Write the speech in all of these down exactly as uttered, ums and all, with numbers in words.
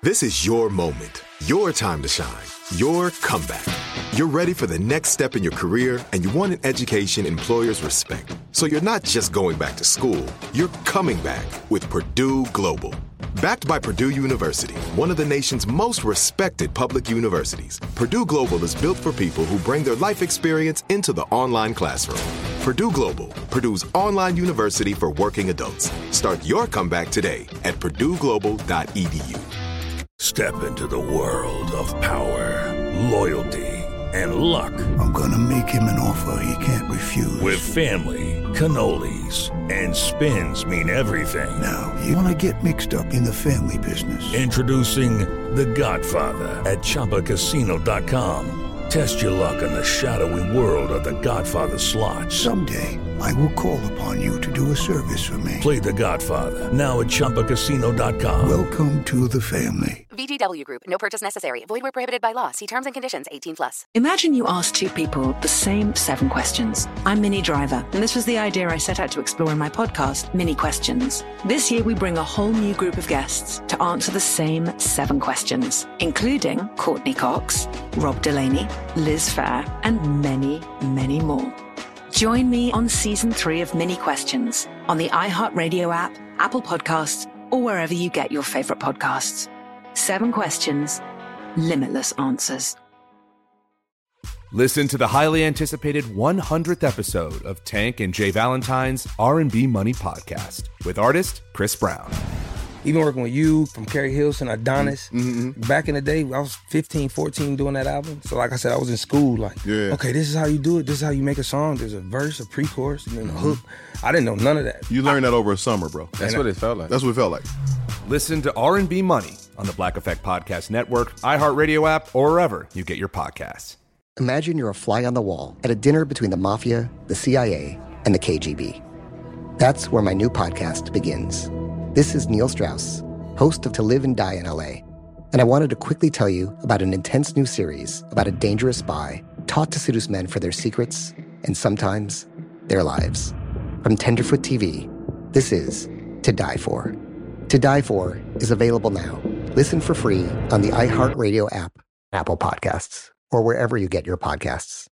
This is your moment, your time to shine, your comeback. You're ready for the next step in your career, and you want an education employers respect. So you're not just going back to school, you're coming back with Purdue Global. Backed by Purdue University, one of the nation's most respected public universities, Purdue Global is built for people who bring their life experience into the online classroom. Purdue Global, Purdue's online university for working adults. Start your comeback today at purdue global dot e d u. Step into the world of power, loyalty, and luck. I'm gonna make him an offer he can't refuse. With family, cannolis, and spins mean everything. Now, you wanna get mixed up in the family business. Introducing The Godfather at chumba casino dot com. Test your luck in the shadowy world of The Godfather slot. Someday, I will call upon you to do a service for me. Play The Godfather, now at chumba casino dot com. Welcome to the family. V G W Group. No purchase necessary. Void where prohibited by law. See terms and conditions. eighteen plus. Imagine you ask two people the same seven questions. I'm Minnie Driver, and this was the idea I set out to explore in my podcast, Minnie Questions. This year, we bring a whole new group of guests to answer the same seven questions, including Courtney Cox, Rob Delaney, Liz Phair, and many, many more. Join me on season three of Minnie Questions on the iHeartRadio app, Apple Podcasts, or wherever you get your favorite podcasts. Seven questions, limitless answers. Listen to the highly anticipated one hundredth episode of Tank and Jay Valentine's R and B Money Podcast with artist Chris Brown. Even working with you, from Carrie Hilson, Adonis, Mm-hmm. back in the day, I was fifteen, fourteen doing that album. So like I said, I was in school like, Yeah. okay, this is how you do it. This is how you make a song. There's a verse, a pre-chorus, and then a hook. I didn't know none of that. You learned that over a summer, bro. That's what it felt like. That's what it felt like. Listen to R and B Money on the Black Effect Podcast Network, iHeartRadio app, or wherever you get your podcasts. Imagine you're a fly on the wall at a dinner between the mafia, the C I A, and the K G B. That's where my new podcast begins. This is Neil Strauss, host of To Live and Die in L A, and I wanted to quickly tell you about an intense new series about a dangerous spy taught to seduce men for their secrets and sometimes their lives. From Tenderfoot T V, this is To Die For. To Die For is available now. Listen for free on the iHeartRadio app, Apple Podcasts, or wherever you get your podcasts.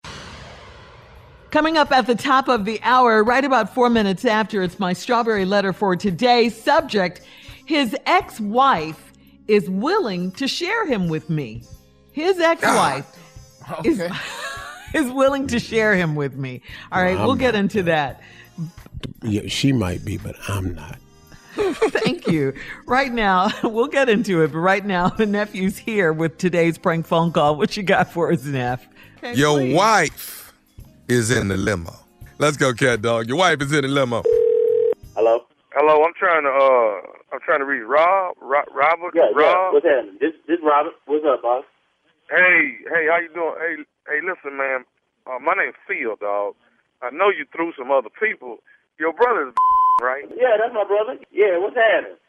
Coming up at the top of the hour, right about four minutes after, it's my strawberry letter for today. Subject: his ex-wife is willing to share him with me. His ex-wife Okay. is, is willing to share him with me. All right, Well, we'll I'm get not. into that. Yeah, she might be, but I'm not. Thank you. Right now, we'll get into it, but right now, the nephew's here with today's prank phone call. What you got for us, Neff? Okay, Your please. wife is in the limo. Let's go, cat dog. Your wife is in the limo. Hello? Hello, I'm trying to uh, I'm trying to reach Rob, Rob Robert, Yeah, yeah. Rob. What's happening? This, this Robert. What's up, boss? Hey, hey, how you doing? Hey, hey, listen, man. Uh, my name's Phil, dog. I know you threw some other people. Your brother's right? Yeah, that's my brother. Yeah, what's happening?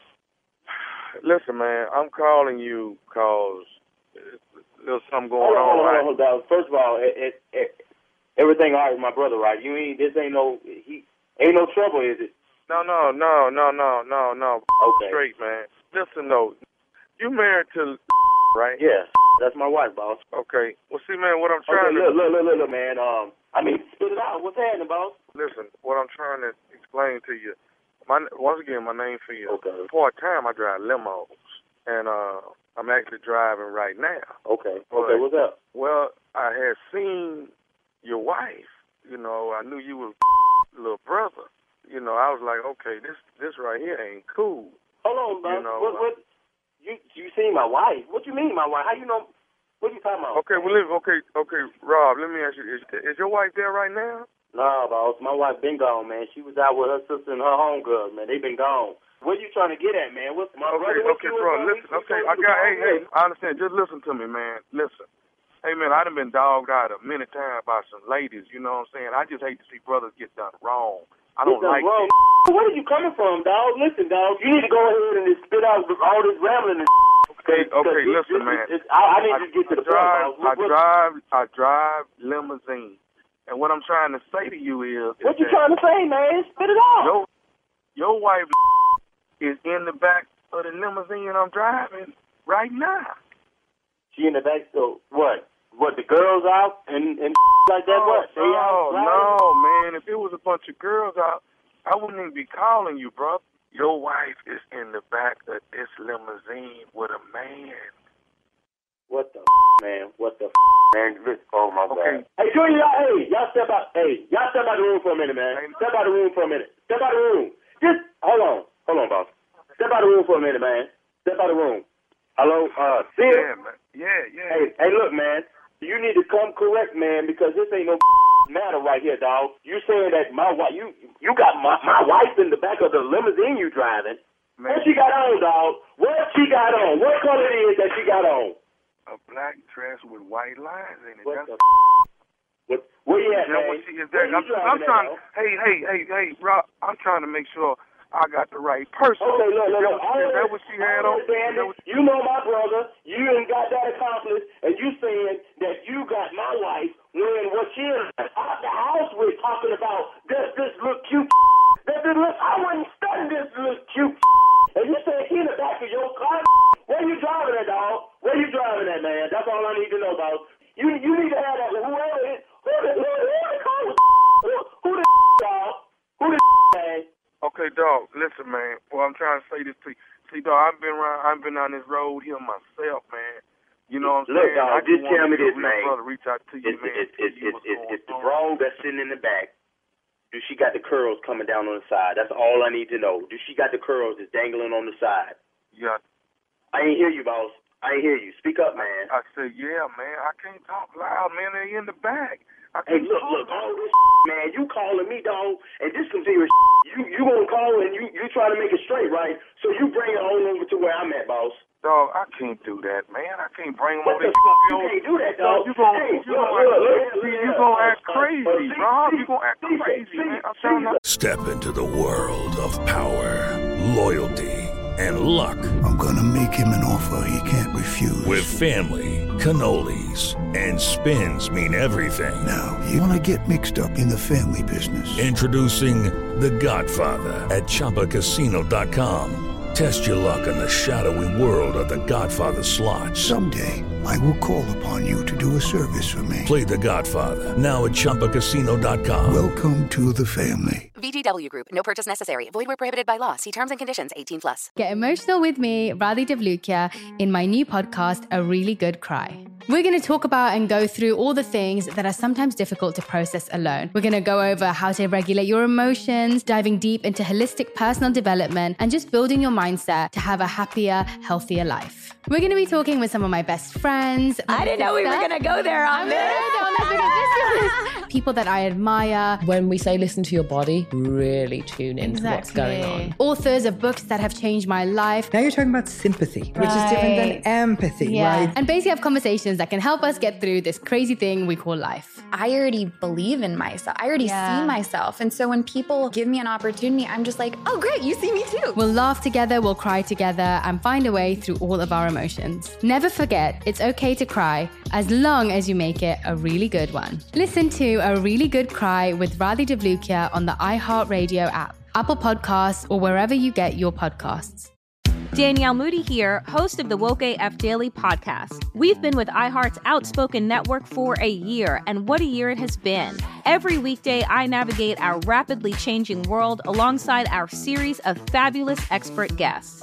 Listen, man, I'm calling you because there's something going Hold on, hold on, on. hold on, hold on. First of all, it, it, it, everything all right with my brother, right? You ain't this ain't no he ain't no trouble, is it? No, no, no, no, no, no, no. Okay. Straight, man. Listen, though, you married to right? Yeah, that's my wife, boss. Okay. Well, see, man, what I'm Okay, trying look, to look, look, look, look, man. Um, I mean, spit it out. What's happening, boss? listen. What I'm trying to explain to you. My once again, my name's Phil. Okay. Part time, I drive limos, and uh, I'm actually driving right now. Okay. But, Okay, what's up? Well, I had seen your wife. You know, I knew you was little brother. You know, I was like, okay, this this right here ain't cool. Hold on, boss. You know, what, what? You you seen my wife? What you mean, my wife? How you know? What you talking about? Okay, well, let- okay, okay, Rob. Let me ask you: Is, is your wife there right now? Nah, boss. My wife been gone, man. She was out with her sister and her homegirl, man. They been gone. What you trying to get at, man? What's my Okay, brother? What okay, you bro. was, Listen, we- we okay, told I you got. to Hey, go hey, ahead. I understand. Just listen to me, man. Listen. Hey, man, I done been dogged out a many times by some ladies. You know what I'm saying? I just hate to see brothers get done wrong. I don't Get done like wrong. it. Where are you coming from, dog? Listen, dog. You need to go ahead and just spit out all this rambling and Okay, okay, this- listen, this- man. this- I, I need I, to get to I the drive, point, dog. I What, what, drive, I drive limousine, and what I'm trying to say to you is, what is you that trying to say, man? Spit it out. Your, your wife is in the back of the limousine I'm driving. right now. She in the back, so what? What, the girls out and, and like that, oh, what? They oh, out riding? no, man. If it was a bunch of girls out, I wouldn't even be calling you, bro. Your wife is in the back of this limousine with a man. What the man? What the man? Oh, my okay. God. Hey, Junior, y'all, hey, y'all step out. Hey, y'all step out the room for a minute, man. Step out the room for a minute. Step out the room. Just, hold on. Hold on, boss. Step out the room for a minute, man. Step out the room. Hello? Uh, see Yeah, man. Yeah, yeah. Hey, hey, look, man. You need to come correct, man, because this ain't no matter right here, dog. You saying that my wife, you you got my, my wife in the back of the limousine you driving. Man. What she got on, dog? What she got on? What color it is that she got on? A black dress with white lines in it. What That's the what, where you at, is that man? What she, is that, I'm, I'm trying. At, hey, hey, hey, hey, Rob. I'm trying to make sure I got the right person. Okay, look, look, look. Is that what she had on? You know my brother. You ain't got that accomplished, and you saying that you got my wife when what she is out the house with talking about does this look cute? Does this look? I wouldn't study this look cute. And you saying he in the back of your car? Where you driving at, dog? Where you driving at, man? That's all I need to know, dog. You you need to have that. Whoever it is, who the who the who, who the dog? Who the man? Okay, dog. Listen, man. Well, I'm trying to say this to you. See, dog, I've been around. I've been on this road here myself, man. You know what I'm Look, saying? dog, I just tell me this, man. man. Brother, reach out to you, it's, man. It's, it's, it's, it's, it's the broad that's sitting in the back. Do she got the curls coming down on the side? That's all I need to know. Do she got the curls that's dangling on the side? Yeah. I ain't hear you, boss. I ain't hear you. Speak up, man. I, I said, yeah, man. I can't talk loud, man. They in the back. I Hey, can't look, talk look, loud. all this man, you calling me, dog, and this some serious You you gonna call and you you trying to make it straight, right? So you bring it on over to where I'm at, boss. Dog, I can't do that, man. I can't bring them What over the there. You gonna be you on? can't do that, dog. You gonna, hey, you look, gonna, look, act, look, see, look, you look, gonna uh, act uh, crazy, uh, see, Rob. see, You gonna act see, crazy, see, man. I'm see, trying to. Step into the world of power, loyalty, and luck. I'm gonna make him an offer he can't refuse. With family, cannolis, and spins mean everything. Now, you wanna get mixed up in the family business. Introducing The Godfather at Chumba Casino dot com. Test your luck in the shadowy world of The Godfather slot. Someday, I will call upon you to do a service for me. Play The Godfather now at Chumba Casino dot com. Welcome to the family. V G W Group. No purchase necessary. Void where prohibited by law. See terms and conditions. eighteen plus. Get emotional with me, Radhi Devlukia, in my new podcast, A Really Good Cry. We're going to talk about and go through all the things that are sometimes difficult to process alone. We're going to go over how to regulate your emotions, diving deep into holistic personal development, and just building your mindset to have a happier, healthier life. We're going to be talking with some of my best friends. I didn't know we were going to go there on this. People that I admire. When we say listen to your body, really tune into Exactly. what's going on. Authors of books that have changed my life. Now you're talking about sympathy, which is different than empathy, yeah. right? And basically have conversations that can help us get through this crazy thing we call life. I already believe in myself. I already Yeah. see myself. And so when people give me an opportunity, I'm just like, oh, great, you see me too. We'll laugh together, we'll cry together, and find a way through all of our emotions. Never forget, it's okay to cry, as long as you make it a really good one. Listen to A Really Good Cry with Radhi Devlukia on the iHeartRadio app, Apple Podcasts, or wherever you get your podcasts. Danielle Moody here, host of the Woke A F Daily podcast. We've been with iHeart's Outspoken Network for a year, and what a year it has been. Every weekday, I navigate our rapidly changing world alongside our series of fabulous expert guests.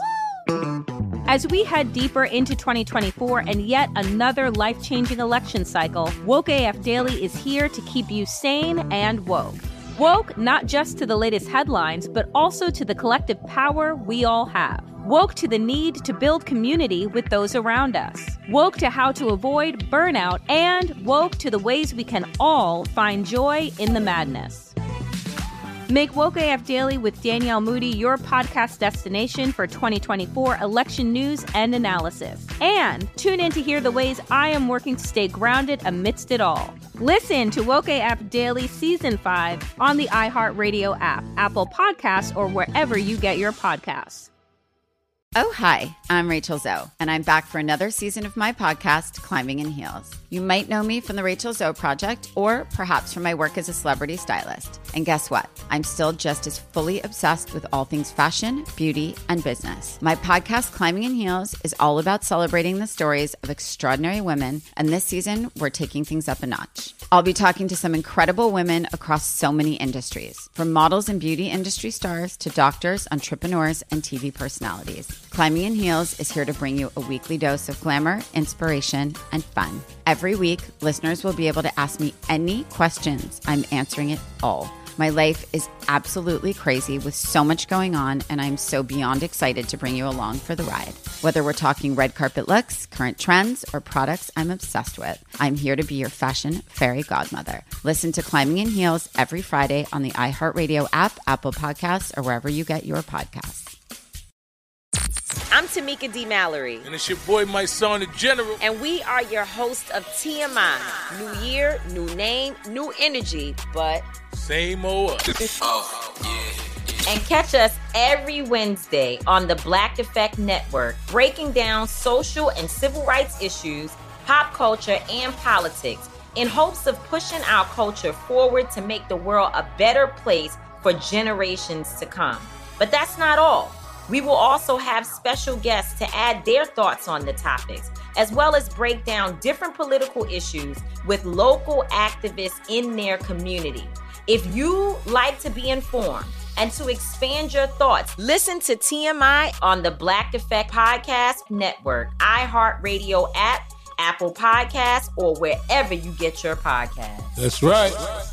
As we head deeper into twenty twenty-four and yet another life-changing election cycle, Woke A F Daily is here to keep you sane and woke. Woke not just to the latest headlines, but also to the collective power we all have. Woke to the need to build community with those around us. Woke to how to avoid burnout, and woke to the ways we can all find joy in the madness. Make Woke A F Daily with Danielle Moody your podcast destination for twenty twenty-four election news and analysis. And tune in to hear the ways I am working to stay grounded amidst it all. Listen to Woke A F Daily Season five on the iHeartRadio app, Apple Podcasts, or wherever you get your podcasts. Oh, hi, I'm Rachel Zoe, and I'm back for another season of my podcast, Climbing in Heels. You might know me from the Rachel Zoe Project, or perhaps from my work as a celebrity stylist. And guess what? I'm still just as fully obsessed with all things fashion, beauty, and business. My podcast, Climbing in Heels, is all about celebrating the stories of extraordinary women, and this season, we're taking things up a notch. I'll be talking to some incredible women across so many industries, from models and beauty industry stars to doctors, entrepreneurs, and T V personalities. Climbing in Heels is here to bring you a weekly dose of glamour, inspiration, and fun. Every week, listeners will be able to ask me any questions. I'm answering it all. My life is absolutely crazy with so much going on, and I'm so beyond excited to bring you along for the ride. Whether we're talking red carpet looks, current trends, or products I'm obsessed with, I'm here to be your fashion fairy godmother. Listen to Climbing in Heels every Friday on the iHeartRadio app, Apple Podcasts, or wherever you get your podcasts. I'm Tamika D. Mallory. And it's your boy, my son, the General. And we are your hosts of T M I. New year, new name, new energy, but same old us. Oh, yeah. And catch us every Wednesday on the Black Effect Network, breaking down social and civil rights issues, pop culture, and politics in hopes of pushing our culture forward to make the world a better place for generations to come. But that's not all. We will also have special guests to add their thoughts on the topics, as well as break down different political issues with local activists in their community. If you like to be informed and to expand your thoughts, listen to T M I on the Black Effect Podcast Network, iHeartRadio app, Apple Podcasts, or wherever you get your podcasts. That's right.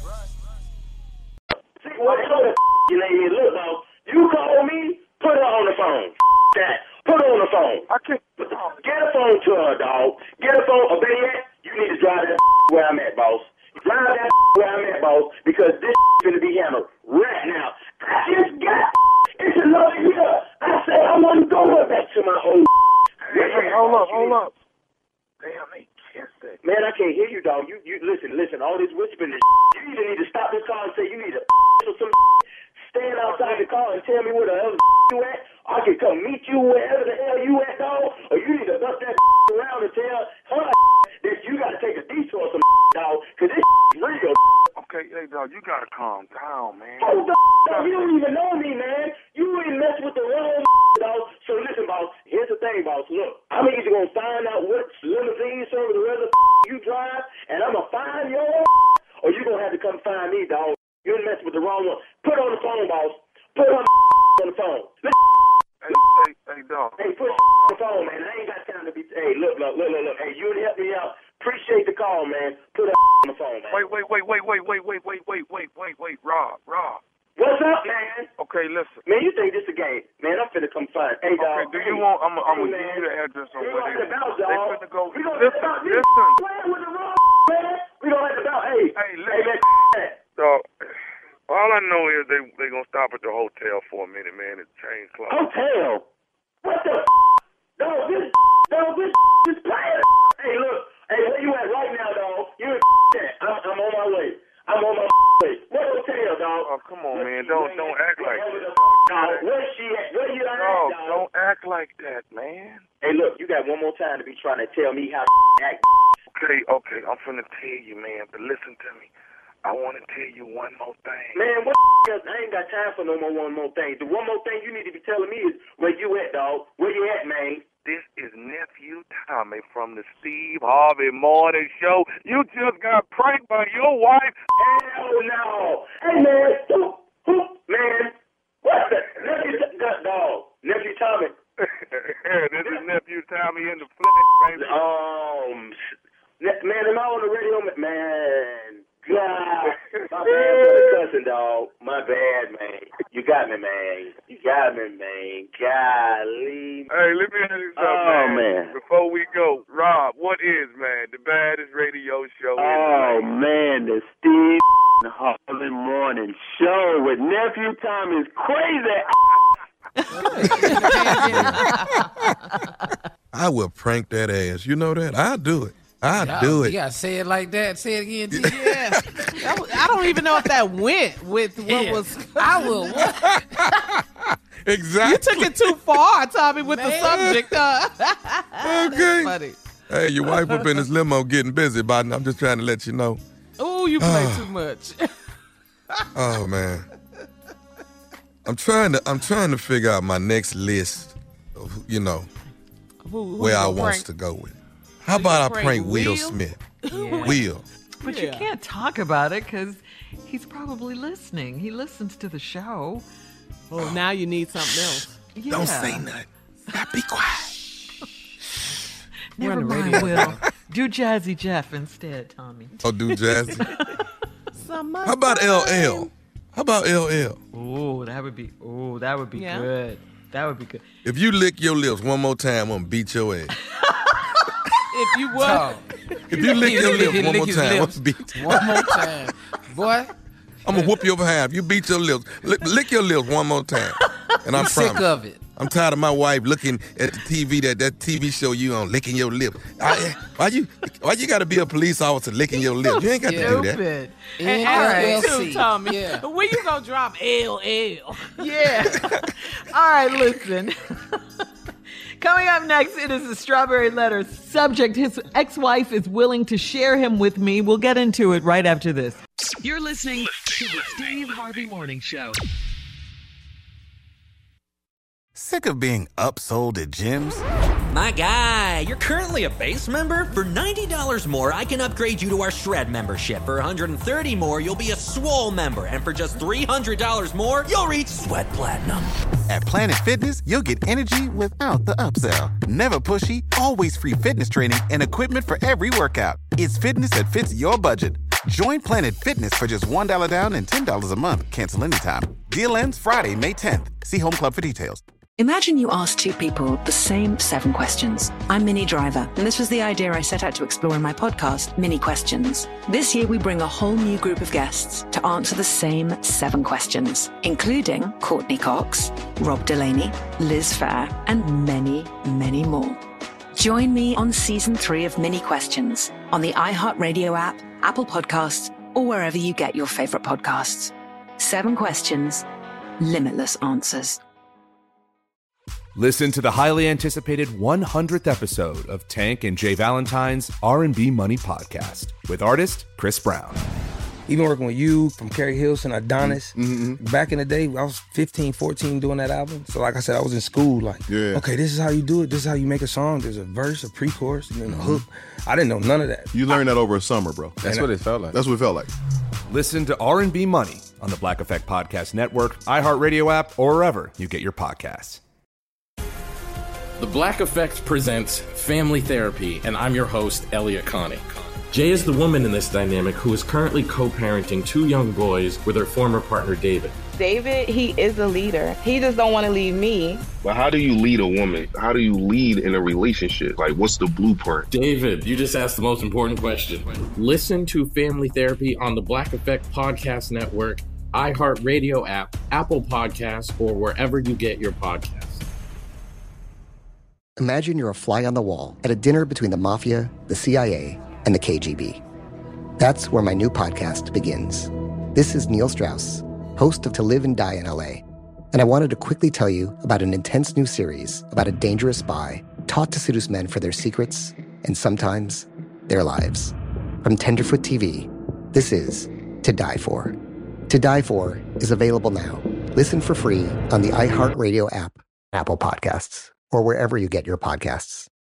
See, what the you lady look now? You call me, put her on the phone. That. Put her on the phone. I can't. Get a phone to her, dog. Get a phone. Or better yet, you need to drive that where I'm at, boss. Drive that where I'm at, boss, because this is going to be handled right now. I just got it's another year. I said I wasn't going back to my old. Hey, hey, hold up, hold up. Damn, they kissed it. Man, I can't hear you, dog. You, you listen, listen. All this whispering, you either need to stop this car and say you need to or some. Stand outside the car and tell me where the hell you at. I can come meet you wherever the hell you at, dog. Or you need to bust that around and tell her that you got to take a detour some dog, because this is real. Okay, hey, dog, you got to calm down, man. Oh, dog, you don't even know me, man. You ain't mess with the wrong dog. So listen, boss, here's the thing, boss. Look, I'm either going to find out what limousine service the rest of you drive, and I'm going to find your or you going to have to come find me, dog. You done messed with the wrong one. Put her on the phone, boss. Put her on the phone. Hey, hey, hey, dog. Hey, put her on the phone, man. I ain't got time to be. Hey, look, look, look, look, look. Hey, you done helped me out. Appreciate the call, man. Put her on the phone, man. Wait, wait, wait, wait, wait, wait, wait, wait, wait, wait, wait, wait, Rob, Rob. What's up, man? Okay, listen. Man, you think this a game? Man, I'm finna come find. Hey, dog. Okay, do hey, you want? I'm, I'm hey, gonna give you the address on we where they about, they dog. finna go. We gonna listen, about, listen. Playing with the wrong man. We gonna have about. Hey, hey, listen. Hey, dog. All I know is they they gonna stop at the hotel for a minute, man. It's change clothes. Hotel? What the? Dog, this, dog, this is playing. Hey, look. Hey, where you at right now, dog? You in I'm, I'm on my way. I'm on my way. What hotel, dog? Oh, come on, man. Don't don't act like that. Dog, where's she at? Where you at, dog? dog? Don't act like that, man. Hey, look, you got one more time to be trying to tell me how to act. Okay, okay. I'm finna tell you, man, but listen to me. I want to tell you one more thing. Man, what else? I ain't got time for no more one more thing. The one more thing you need to be telling me is where you at, dog. Where you at, man? This is Nephew Tommy from the Steve Harvey Morning Show. You just got pranked by your wife. Hell no. Hey, man. Who, who, man. What the? Nephew, dog. Nephew Tommy. This is Nephew Tommy in the flesh, baby. Um, man, am I on the radio? Man. God, my bad for the cussing, dog. My bad, man. You got me, man. You got me, man. Golly. Hey, let me ask you something, oh, man. man. Before we go, Rob, what is, man, the baddest radio show? Oh, in man, the Steve Harvey Morning Show with Nephew Tommy's crazy. I will prank that ass. You know that? I'll do it. I'll Y'all, do it. You gotta say it like that. Say it again. T. Yeah. I don't even know if that went with what Yeah. was. I will. What? Exactly. You took it too far, Tommy, with the subject. Uh, Okay. That's funny. Hey, your wife up in this limo getting busy, Biden. I'm just trying to let you know. Oh, you play too much. Oh man, I'm trying to I'm trying to figure out my next list of, you know, who, who where I prank? wants to go with. How about I prank prank Will Will? Smith? Yeah. Will. But you can't talk about it because he's probably listening. He listens to the show. Oh, now you need something else. Yeah. Don't say nothing. Now be quiet. Never We're on the mind, radio. Will. Do Jazzy Jeff instead, Tommy. Oh, do Jazzy. How about L L? How about L L? Oh, that would be. Oh, that would be Yeah. good. That would be good. If you lick your lips one more time, I'm gonna beat your ass. If you would. If you lick your lips one Lick more his time, I'm lips. gonna beat. One more time. Boy, I'm gonna whoop your behind. If you beat your lips, lick, lick your lips one more time, and I'm I'm sick promise. of it. I'm tired of my wife looking at the T V, that, that T V show you on, licking your lip. I, why you why you got to be a police officer licking your lip? You ain't got to do that. Stupid. And And ask L me L too, C. Tommy. Yeah. When you gonna drop L L? Yeah. All right, listen. Coming up next, it is the Strawberry Letter. Subject, his ex-wife is willing to share him with me. We'll get into it right after this. You're listening to the Steve Harvey Morning Show. Sick of being upsold at gyms? My guy, you're currently a base member. For ninety dollars more, I can upgrade you to our Shred membership. For one hundred thirty dollars more, you'll be a Swole member. And for just three hundred dollars more, you'll reach Sweat Platinum. At Planet Fitness, you'll get energy without the upsell. Never pushy, always free fitness training and equipment for every workout. It's fitness that fits your budget. Join Planet Fitness for just one dollar down and ten dollars a month. Cancel anytime. Deal ends Friday, May tenth. See Home Club for details. Imagine you ask two people the same seven questions. I'm Minnie Driver, and this was the idea I set out to explore in my podcast, Mini Questions. This year, we bring a whole new group of guests to answer the same seven questions, including Courtney Cox, Rob Delaney, Liz Fair, and many, many more. Join me on season three of Mini Questions on the iHeartRadio app, Apple Podcasts, or wherever you get your favorite podcasts. Seven questions, limitless answers. Listen to the highly anticipated one hundredth episode of Tank and Jay Valentine's R and B Money Podcast with artist Chris Brown. Even working with you, from Carrie Hilson, Adonis. Mm-hmm. Back in the day, I was fifteen, fourteen doing that album. So like I said, I was in school like, Yeah. okay, this is how you do it. This is how you make a song. There's a verse, a pre-chorus, and then a hook. I didn't know none of that. You learned that over a summer, bro. That's what it felt like. That's what it felt like. Listen to R and B Money on the Black Effect Podcast Network, iHeartRadio app, or wherever you get your podcasts. The Black Effect presents Family Therapy, and I'm your host, Elliot Connie. Jay is the woman in this dynamic who is currently co-parenting two young boys with her former partner, David. David, he is a leader. He just don't want to leave me. But how do you lead a woman? How do you lead in a relationship? Like, what's the blueprint? David, you just asked the most important question. Listen to Family Therapy on the Black Effect Podcast Network, iHeartRadio app, Apple Podcasts, or wherever you get your podcasts. Imagine you're a fly on the wall at a dinner between the mafia, the C I A, and the K G B. That's where my new podcast begins. This is Neil Strauss, host of To Live and Die in L A, and I wanted to quickly tell you about an intense new series about a dangerous spy taught to seduce men for their secrets and sometimes their lives. From Tenderfoot T V, this is To Die For. To Die For is available now. Listen for free on the iHeartRadio app, Apple Podcasts, or wherever you get your podcasts.